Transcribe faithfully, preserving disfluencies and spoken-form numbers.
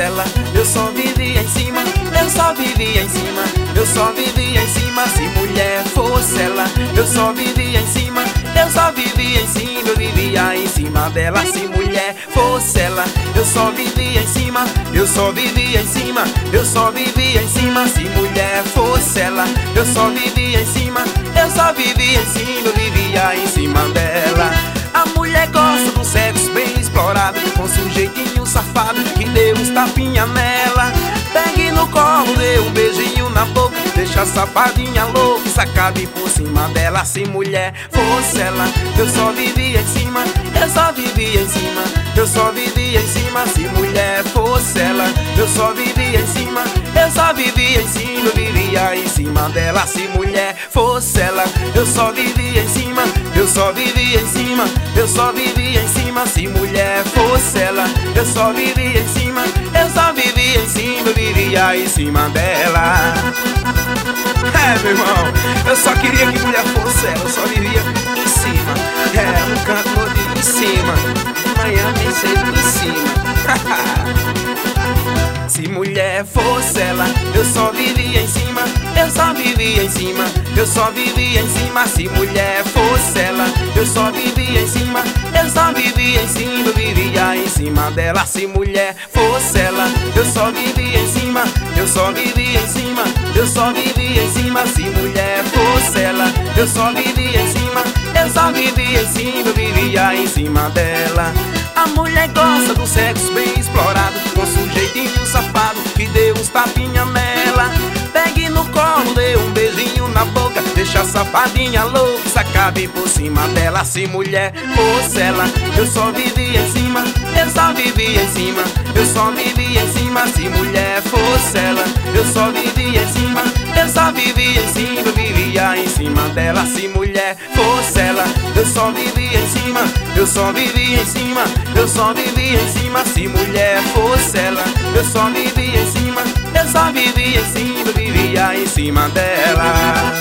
ela, eu só vivia em cima, eu só vivia em cima, eu só vivia em cima. Se mulher fosse ela, eu só vivia em cima, eu só vivia em cima, eu vivia em cima dela. Se mulher fosse ela, eu só vivia em cima, eu só vivia em cima, eu só vivia em cima. Se mulher fosse ela, eu só vivia em cima, eu só vivia em cima, eu vivia em cima dela. A mulher gosta de um sexo bem explorado, com sujeitinho safado que deu uns tapinha nela. Pegue no colo, dê um beijinho na boca, deixa a safadinha louca, sacabe por cima dela. Se mulher fosse ela, eu só vivia em cima, eu só vivia em cima, eu só vivia em cima. Se mulher fosse ela, eu só vivia em cima, eu só vivia em cima, eu vivia em cima dela. Se mulher fosse ela, eu só vivia em cima, eu só vivia em cima, eu só vivia em cima. Se mulher fosse ela, eu só vivia em cima, eu só vivia em cima, eu vivia em cima dela. É, meu irmão, eu só queria que mulher fosse ela, eu só vivia em cima. É, no canto de em cima, de manhã bem cedo em cima. Se mulher fosse ela, eu só vivia em cima, eu só vivia em cima, eu só vivia em cima. Se mulher fosse ela, eu só vivia em cima, eu só vivia em cima, eu vivia em cima dela. Se mulher fosse ela, eu só vivia em cima, eu só vivia em cima, eu só vivia em cima. Se mulher fosse ela, eu só vivia em cima, eu só vivia em cima, eu vivia em cima dela. A mulher gosta do sexo bem explorado, com sujeitinho safado que deu uns tapinha nela. Pegue no colo, dê um beijinho na boca, deixa a safadinha louca, sacabe por cima dela. Se mulher fosse ela, eu só vivia em cima, eu só vivia em cima, eu só vivia em cima. Se mulher fosse ela, eu só vivia em cima, eu só vivia em cima, eu vivia em cima dela. Se mulher fosse ela, eu só vivia em cima, eu só vivia em cima, eu só vivia em cima. Se mulher fosse ela, eu só vivia em cima, eu só vivia em cima, eu vivia em cima dela.